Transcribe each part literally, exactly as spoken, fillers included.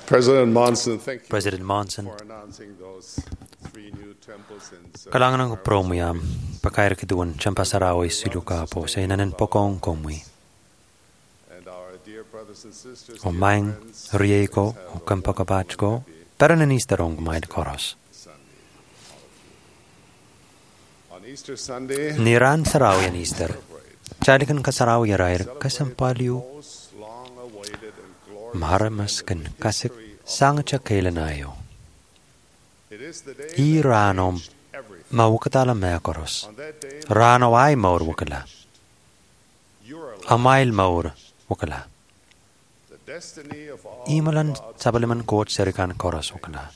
President Monson, thank you President Monson, for announcing those three new temples in kailangan ng promuyam, pagkair kituan champasarawi siluka po sa inanan pokong komwi. and our dear brothers and sisters, O dear maing friends, rieko, o kampakabach ko, pero nanistarong kumaid koros. on Easter Sunday, Niran sarawi an Easter. Chalikan kasarawi arair kasampaliu most long-awaited and glorious maharamas kan kasik sangcha kailanayo. it is the day I that ranom changed everything. mawakatala mea koros. On that day, Rano ay maur wakala. your life, Amail maur wakala. the destiny of all Imalan God's sabaliman coach serikan koros wakala.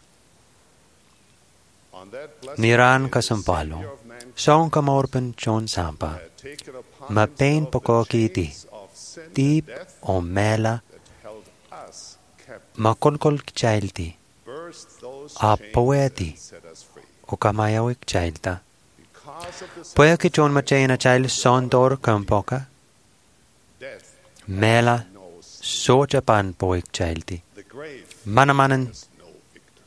on that blessed Niran day, the kasampalo. Savior of mankind Song kamaurpen chon sampa. had taken upon Mapain himself the poko kiti. chains of sin and Deep death o mela that held us captive, makolkol chailti. burst those A chains poeti. and set us free. O kamayawik chailta. Because of the Puya ki chon machaina chail sondor kampoka. death Mela knows socha pan poik chailti. the grave Manamanan has no victory.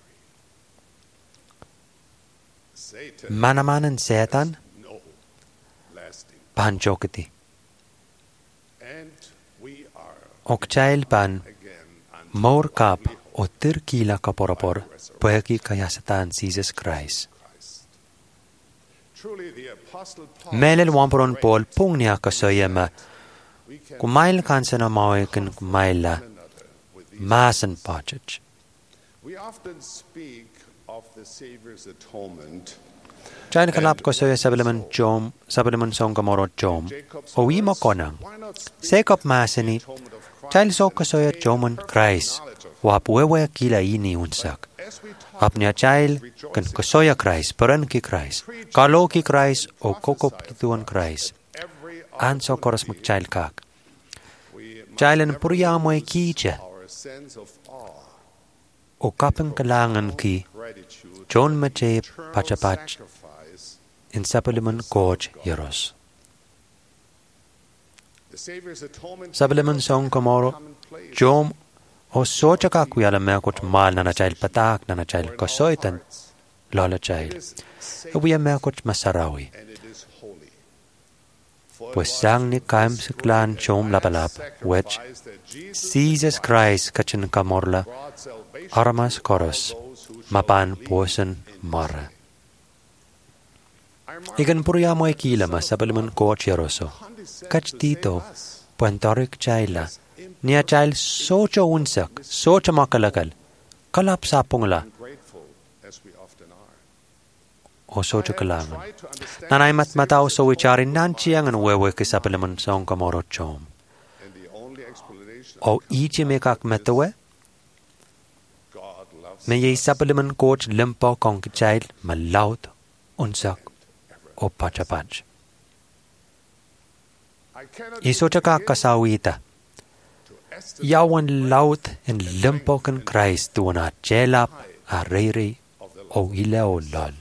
Satan manamanan setan no lasting. panchokiti. And we are Ok chail pan again maur kap o tirkila kaporapor. Puya ki kayasatan Jesus Christ. Christ. Truly the apostle Paul Melel wamporon Paul pungnia kasoyama. we can Kumail kansana mawikin kumaila one another with these. masan pachach. We often speak of the Savior's atonement. Chain kalap ko soya sabalaman jom, sabalaman song kamoro jom. Jacob's O imo words, konang. why not speak Sekop of the masani. atonement of Christ Chail so and kasoya attain jomon perfect Christ. knowledge of Wapwewe kila ini unsak. As we talk Apnia chail kan kasoya Christ, peran ki Christ. Kalo ki Christ o kokop kituan Christ. every Anso koras mag chail kak. we must Chailan never purya mo lose kicha. our sense of awe, O kapang kalangan ki gratitude, John mache eternal pachapach sacrifice. in sapaliman coach yaros. The Savior's atonement Sabalaman song kamoro commonplace. jom o socha ka kuyala me kuch mal na na chail patak na na chail kasoitan lola It chail. is sacred Uya me kuch masarawi. and it is holy. For it Pues was sang ni through kaim this siklan great chom and lapalap last which sacrifice that Jesus Jesus Christ kachin kamorla brought salvation aramas to koros all those who shall mapan believe posen in mara. I marvel Igan purya mo ikila mas sabalaman coach yaroso. condescend Kach to dito save us. puantorik chaila. Nia chail socha unsak, socha makalakal. Kalap sapong la Ungrateful as we often are. o socha I have kalangan. tried to understand Nanay the mat matao Savior's so wicharin atonement nan chiyang an wewe kisapalaman song kamoro chom. and the only explanation O ichi me kak metawe, God loves me ye us sapalaman coach limpo kong kichail malaut unsak o pachapach. I cannot Isocha kak begin kasawita. to estimate Yawan laut in limpo kan Christ tuwan a jelap a reiri of the o ila o lol.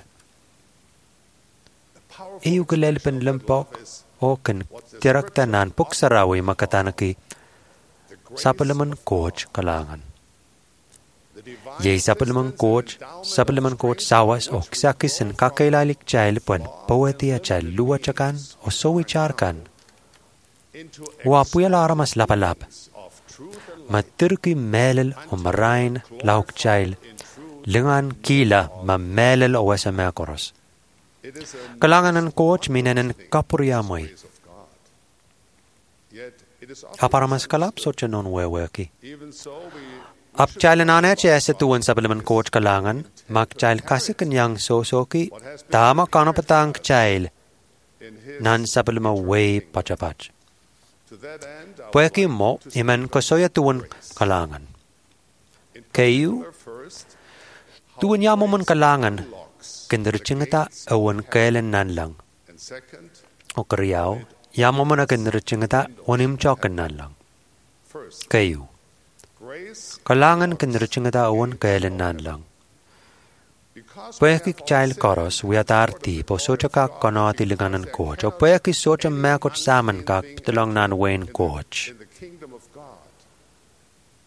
powerful Iu kalelpen limpok is o kan tirakta nan puksarawi makatanaki the grace sapalaman coach kalangan. the divine Ye sapalaman assistance coach, and endowment sapalaman of coach strength sawas o which we kisakis draw en from kakailalik chail puan poetia chail luwachakan o sowicharkan. into Wapuyala aramas lapalap. experience of truth and light Maturki melel o marain lauk chail. in truth. Lingan kila ma melel o wasa mekoros. It is a Kalangan ng coach minanen kapuryamoy. grace of God. Yet it is often Aparamas kalap so chanon weweki. even so we Ap chail nane chese tuwan sapalaman coach kalangan. Mak chail kasi kanyang sosoki. Tama kanapatang chail. in his Nan sapalama way pachapach. to that end I would Pweki like mo, to speak iman of kasoya tuwan grace. kalangan. In Kayu, particular, first, how tuwan niya mo man grace kalangan, unlocks kinderchingata the gates awan kailan nan lang. and second, O kariyaw, yamo mo na kinderchingata wanim chokan nan lang. first, Kayu, grace kalangan kinderchingata awan kailan nan lang. because we Pweki have all chail sinned koros, wiatarti, po socha ka konati liganan coach, o pweki socha mekot saman ka ptilong nan wain coach. in the kingdom of God.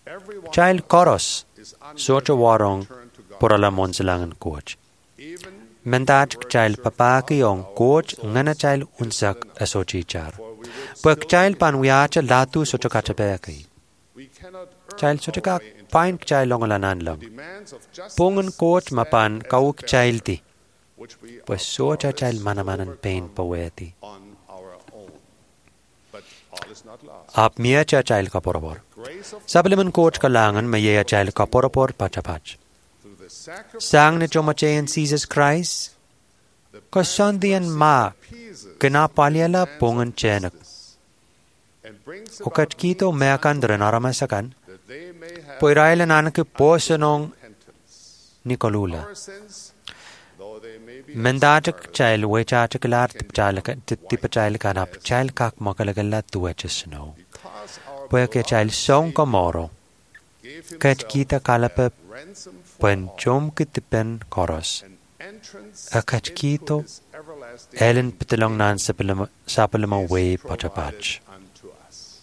Everyone Chail koros is under socha warong turn to God. porala monsalangan coach. Even Mentaj chail papaki on coach ngana chail unsak asochichar. Puak chail panwiacha latu socha kachapeki. we cannot earn Chail our socha way into pain chail longalanan lang. demands of justice Pungan coach mapan stand kauk as chail ti. which we Pues are socha chail powerless to manamanan pain overcome paweti. on our own. But all is not lost. Ap mia cha chail kaporabor. Grace of Supplement coach kalangan maya chail kaporapor pachapach. through the sacrifice Sang ni chomachayan Jesus Christ. Kosandian ma kinapaliala pungan chenak. and brings Ukat kito meakan drenaramasakan. that they may have Poiraila nanak posanong repentance. Nicolula. Our sins, though they may be Mendajak child wechachakalar tipachail kanap child kak makalagala tuachasno. because our Pueke child song komoro. gave Kat himself kita kalape ransom for pen chom kitipen koros. an entrance Akat into kito his everlasting Ellen pitilong nan sapalama way pachapach. unto us.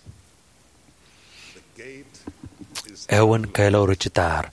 The gate is Ewan kelo richitar.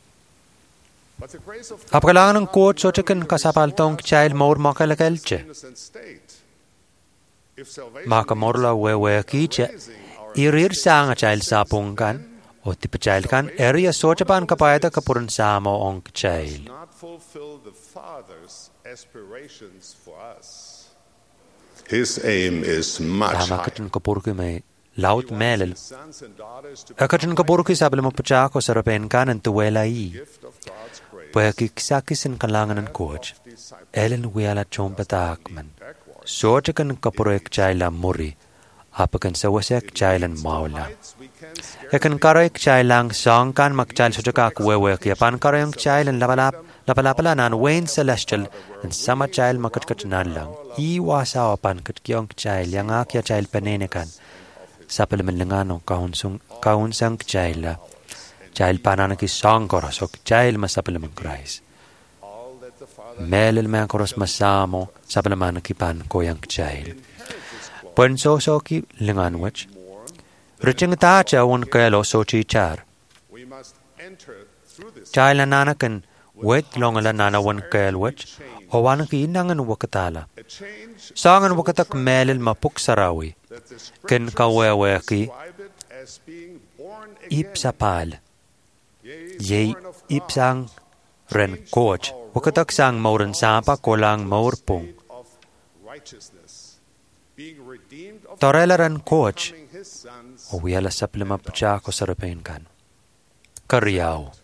but the grace of Apakalangan ng coach sochakan kasapaltong child more makalagalche. innocent state. If salvation Makamorla wewe kiche. Irir sang a child sapungkan. O tipa child kan area sochapan kapayada kapurun samo ong does child. not fulfill the Father's aspirations for us. His aim is much Tama higher. katan kapurki may laut melel. Sons and daughters to Akatan kapurki sabalama pachako sarapen kanan tuwela i. gift of God's grace. Pwede kisakisin kalangan ng coach. Ellen wiala chompatakman. Sochakan kapurek child muri. Apakan sawasek child and maula. We can scare Ekan karek child lang song kan makchild sochakak wewe yapan karayong child and lapalap lapalapala nan Wayne Celestial and sama child makatkachanan lang. Iwasa apan katkyong child yang akya child panenekan. Sapalaman langano kaunsung kaunsang child la. Child pananaki song koros ok child masapalaman Christ. all that the Father Melel man koros masamo sapalaman kipan koyang child. Pwen so so ki linganwich. Riching tacha un kelo so chi char. we must enter through this Child nanakan wet longala nana one kelwich. O wanaki inangan wakatala. a change Sangan wakatak melel mapuk sarawi. that the Ken scriptures kaweweki describe it as being born again. ipsapal. Yea, Ye born of God, ipsang ren coach. Wakatak sang mauran sapa kolang maurpung. state of righteousness, being redeemed of Torela ren coach. becoming his sons. O wiala saplima pachako sarapain kan. Karyaw.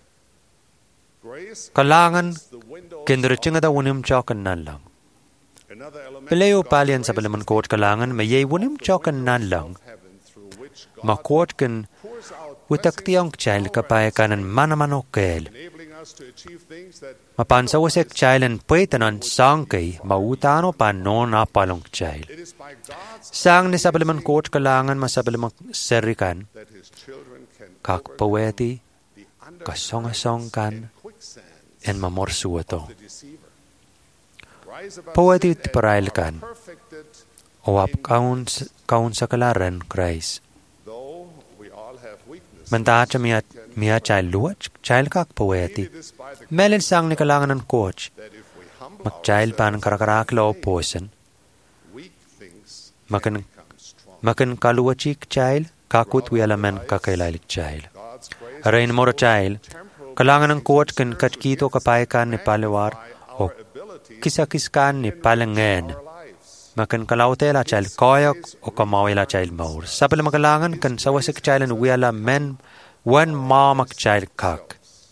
Grace Kalangan is the window. kinderichinga da unim chokan nan lang. Another element Pileo of God's palian sa grace palaman is coach kalangan mayay unim chokan nan lang. heaven through which God Ma coach kan pours out witak tiyong child kapay kanan manamano kel. enabling us to achieve things that Mapansawasek child and pwetanan sangkay mautano pa non apalong child. it is by God's Sang ni sa palaman coach kalangan masapalamang serikan that his children can kakpaweti the kasongasong kan quicksand en mamorsuato. the deceiver. Rise above Paweti sin and tiparail kan perfected, o ap kaun kaun sa kalaran Christ. though we all have weaknesses. Mantacha miya miya child luwach child kakpaweti. It is by the Melin sang ni kalangan ng coach. that if we humble Mag-child pan ourselves, karakarakla o posen. weak things Makan become strong. makan kaluwachik child kakut wialaman kakailalik child. God's grace Rain mora child. Kalangan ng coach kan katkito kapaykan ni paliwar o ability kisakiskan ni palangen. our lives. Makan kalautela child koyok o kamawila child maur. Sapala makalangan kan sawasik child and wiala men wan mamak child kak.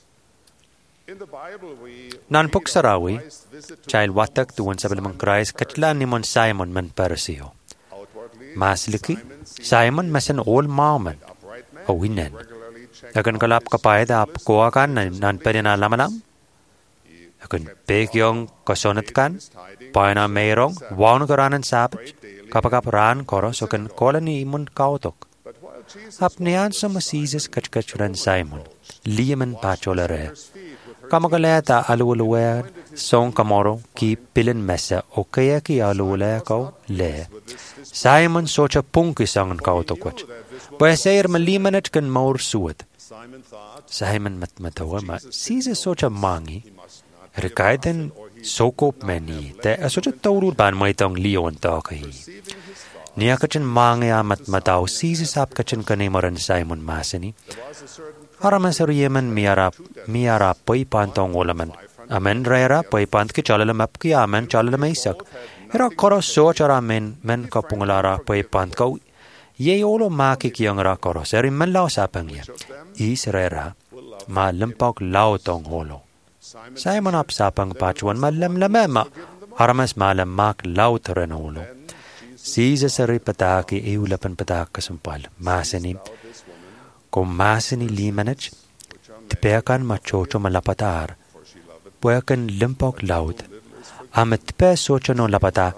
In the Bible, we Nan read puk of sarawi, Christ's visit to child watak tuwan sa balamang Christ katlan ni mon Simon man parasiyo. outwardly Masliki, Simon seemed Simon masan all maman. upright man O winan. regularly checked Akan kalap kapayad ap kuha kan nan nan pwede na lamalam. Akan pekyong kasonat kan. Payana mayroong wawn karanan sabat. Kapag ran koros akan kola ni imun kautok. but while Jesus Apnian sa masisis kachkachuran Simon. Liyaman pacholare. his feet with her Kamagaleta aluuluwer song kamoro ki pilin mesa o kaya ki aluulaya ko le. Simon socha pungki sangan kautokwach. Pwede sayar malimanat kan maur suwat. Simon thought Simon matmatawa ma Caesar socha mangi he must not rekaiden sokop meni te asocha tawrul ban maitong lion ta kai receiving his thought. Nia kachin mangi amat matao Caesar sap kachin kanemoran Simon masani There was a certain Aramas Yemen miara miara poi pantong olaman amen rera poi pant ki chalala map ki amen chalala maisak era koro sochara men men ka pungalara poi pant kau ye olo ma ki kyang ra koro seri men lao sapang ya is rera ma lempok lao tong holo Simon Simon ap sapang pachuan ma lem lemema Aramas ma lem mak lao tren holo Caesar seri pataki eulapan patak kasumpal masani this woman, Kung masini limanach, tipekan machocho malapatar, for she loved puekan limpok laut, amet tipe socho no lapata,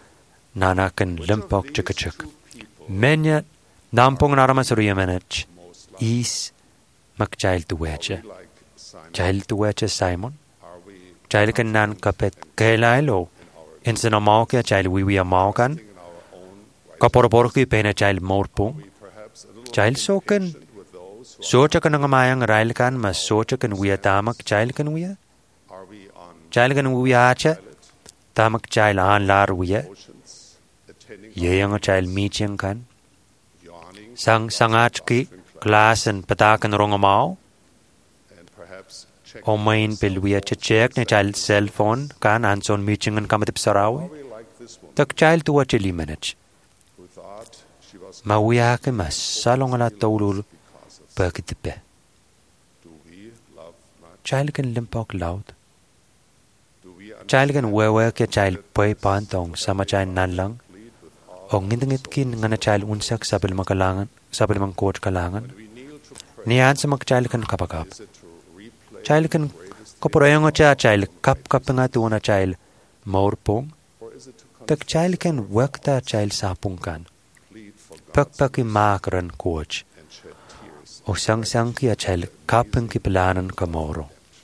nanakan limpok chikachik. Menya nampong naramasuriyamanach, is makchail tuweche. like Simon. Chail tuweche Simon, Are we chail kan nan kapet kailailo, insana mauke chail wiwi amaukan, in our own right? kaporoporki pena chail morpung, We perhaps a little chail soken, with those who socha kan ngamayang rail kan mas socha kan wiya tamak chail kan wiya. are we on Chail kan wiya acha, tamak chail an lar wiya. oceans, attending Yeyang chail meeting kan. yawning, Sang sangach ki klasen patakan rongamao. and perhaps check O main pilwiya cha check ne chail cell phone kan anson meeting kan kamatip sarawi. we like this woman Tak chail tuwa chili manage. who thought she was Mawiya ke mas salong ala tawlul because of pakitipe. do we love much? Chail kan limpok laut. Do we Chail kan wewe ke chail poi pantong sama chail nan lang. plead with all O ngindangit kin nga na chail unsak sabil makalangan, sabil mang coach kalangan. we kneel to pray? Niyan sa mag chail kan kapakap. Is it to replay Chail kan kaporayang cha chail kap kap nga tuwa na chail maurpong. or is it to Tak chail kan wakta chail sapung kan. plead for God's Pakpaki makran coach. and shed tears? O sang sang ki a chail kapang ki pelanan kamoro.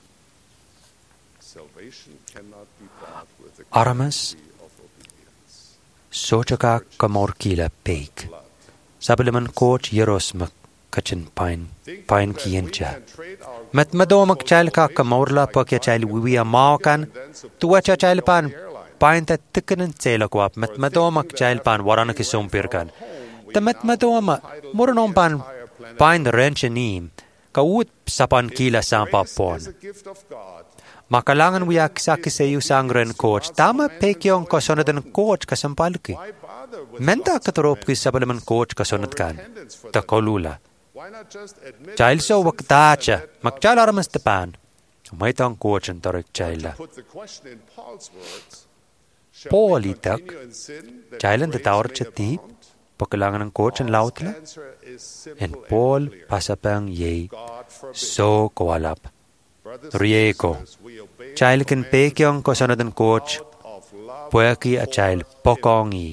Salvation cannot be bought with the Aramas currency of obedience. sochaka kamor kila peik. Sabilaman coach yeros mak kachin pine pine kiencha. Mat madomak chail ka kamorla pakya chail wiwi amakan. Tuwa cha chail pan pine ta tikkanin tsela kwap mat madomak chail pan warana ki sumpir kan. Ta mat madoma muranon pan pine wrench nim. Kaut sapan kila sampa pon. As a gift of God, Makalangan wiyak sa kisayu sangren coach. Tama pekyong kasonadan coach kasampalki. why bother with Menta katorop ki sabalaman coach kasonat kan. Ta kolula. why not just admit Chail the so sins waktacha. that led Magchala aramas tapan. May tang coach ang tarik chaila. to put the question in Paul's words? Shall Paul we itak. continue in sin that Chailan grace tatawar may chatip. abound? Pakalangan ng coach ang lautla. Paul's answer is simple And Paul and clear. pasapang yay. God forbid. So kawalap. Brothers and Rieko. sisters, we obey Chail the kin commands pekyong kasonadan coach. out of love Pueki a for chail him. pokongi.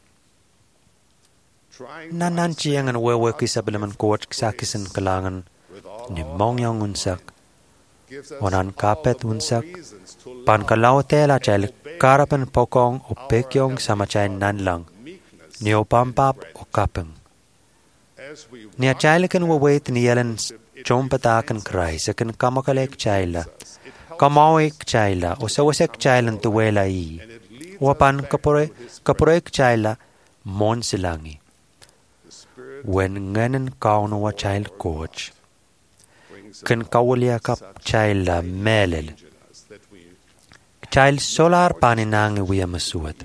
Trying to Nananchiyang ang wewe ki sabalaman coach sa kisan kalangan. with all Ni mongyong unsak. gives us Onan kapet all the more unsak. reasons to love Pankalaw tela chail karapan pokong o pekyong sama chail nanlang. meekness Ni o pampap o kapeng. as we Nia chail kan wawait niyalan chompatakan kray sa kan kamakalek chaila. Kamawik chaila o sawasek chailan tuwela i. and it leads Wapan us back kapore to his kaporek chaila mon silangi. the Spirit When nganan kauno wa chail coach. brings Kan kawalya kap chaila melel. in us that we Chail solar paninangi wiya masuat.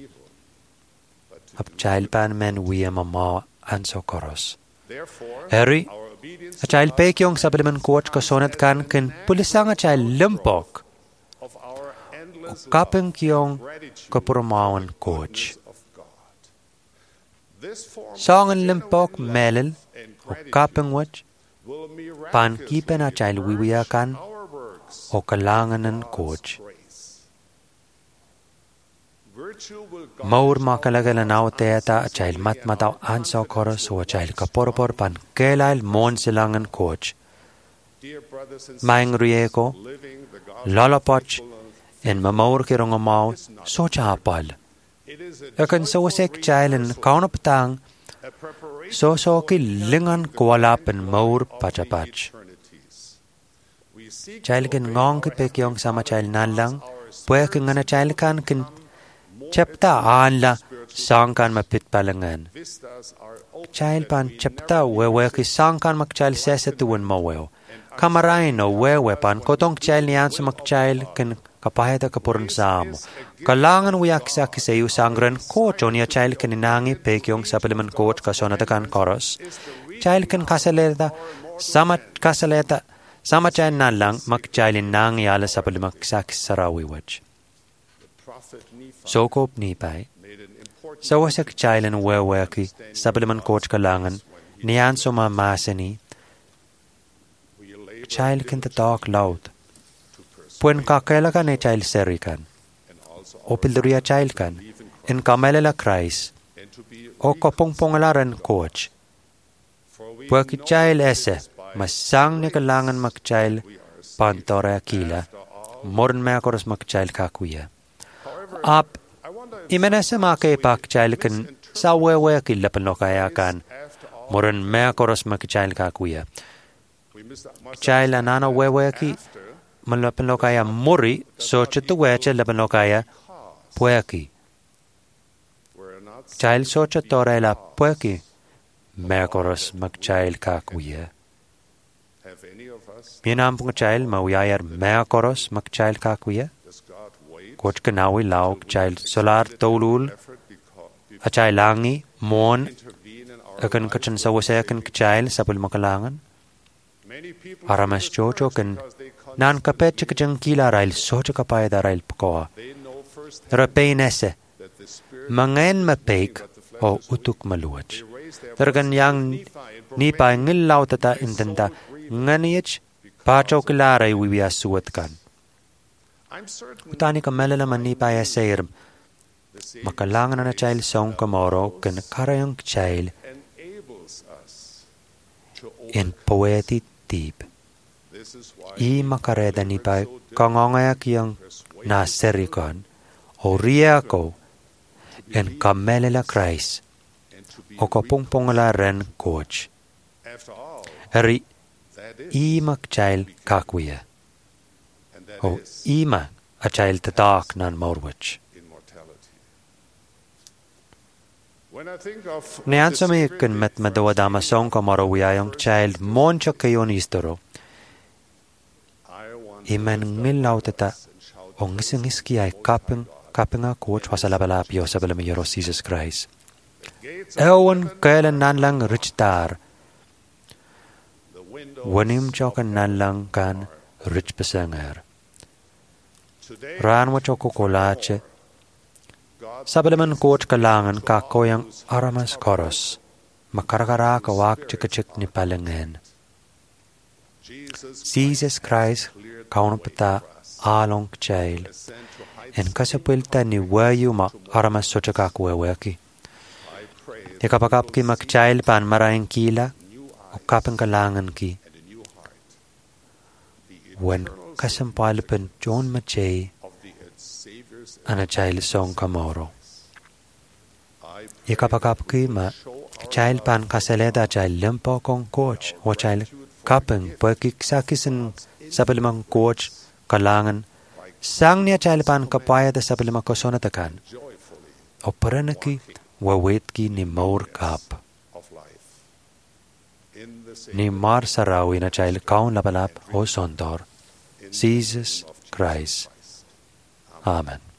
Ap chail pan men wiya mama ansokoros. therefore Harry, our obedience a child pekyong sabliman coach kasonat kan kin pulisang a child limpok of our endless kapeng kyong gratitude kapuramawan coach. of God. This form Songan limpok melel and o gratitude kapeng wach will pan miraculously kipen a child wiwiyakan our works o kalangan ng coach. grace. Virtue will guard Maur makalagala nao teata a child matmataw anso koros o a child kaporpor pan kelail mon silangan coach. dear brothers and Maing rieko, sisters, living the gospel lalapoch, full en mamaur kirongamaw so chapal. it is a Yakan sa wasek chailan kaunapatang a preparation so so ki lingan kuwalapan maur of the pachapach. eternity. Child kin ngong ki pe kyong sama child nan lang, pwe ki ngana child kan kin chapta aan la sang kan mapit palangan. Child pan chapta wewe ki sang kan mak child sese tuwan maweo. Kamarain no wewe pan kotong child niyan sa mak child kin kapahita kapurun samo. Kalangan wiyak sa kisayu sangren coach on ya child kin inangi pe kyong supplement coach kasonata kan koros. Child kin kasaleta sama kasaleta sama child na lang mak child inangi ala supplement sa kisarawi wach. Sokop Nephi sa wasak child in wewe ki supplement coach kalangan niyan suma masani child kin tatak loud. Puen kakela kan e child seri kan. O pilduria child kan. In kamelela Christ. O kopong-pongalaran coach. Pue ki child ese. Masang ni kalangan mak child pantore akila. Morin me akoros mak child kakuya. Ap imenese make pak child kan sa wewe akila panokaya kan. Morin me akoros mak child kakuya. Child anana wewe ki malapan lokaya muri so chutu weche lapan lokaya pueki. Child so chutore la pueki merkoros mag child kakuya. Minam pung child mawiyayar merkoros mag child kakuya. Coach kanawi lauk child solar tolul a child langi mon akan kachan sa wasakan child sapul makalangan. Aramas chocho kan nan kapet chikajang kila rail socho kapaya da rail pakoa. Rapain ese. Mangain mapake o utuk maluach. Targan yang nipa ngilaw tata intenta nganiyach pacho kilaray wibiya suwat kan. Utani ka malalaman nipa ya sayr makalangan na child song kamoro kan karayang child in poeti deep. I makareda ni pa kangangayak yung naserikon o riya ko en kamelela Christ o kapungpungala ren coach. Eri ima child kakuya o ima a child tatak nan morwich. Niyan sa may ikan met madawadama song kamarawiya yung child moncha kayon istoro. Iman ngilaw tata o ngisingis ay kaping kaping nga coach wasalapalapyo sa balamayero Jesus Christ. Ewan kailan nan lang richtar. Wanim chokan nan lang kan rich pesanger. Ran wacho kukulache. Sa balaman coach kalangan kakoyang aramas koros. Makarakara kawak chikachik ni palangan. Jesus Christ kaunapata along child. En kasapilta ni wayu ma aramas sochakakaweweki. Ikapakap ki mak child pan maraing kila o kapang kalangan ki. When kasampalpan John Machay ana child song kamoro. Ikapakap ki ma child pan kasaleda child limpo kong coach o child kapang pagkiksakisan sa palimang coach kalangan sang niya child pan kapaya da sa palimang kosonatakan o paranaki wawit ki ni maur kap ni mar sarawi na child kaun lapalap o sondor Jesus Christ. Amen.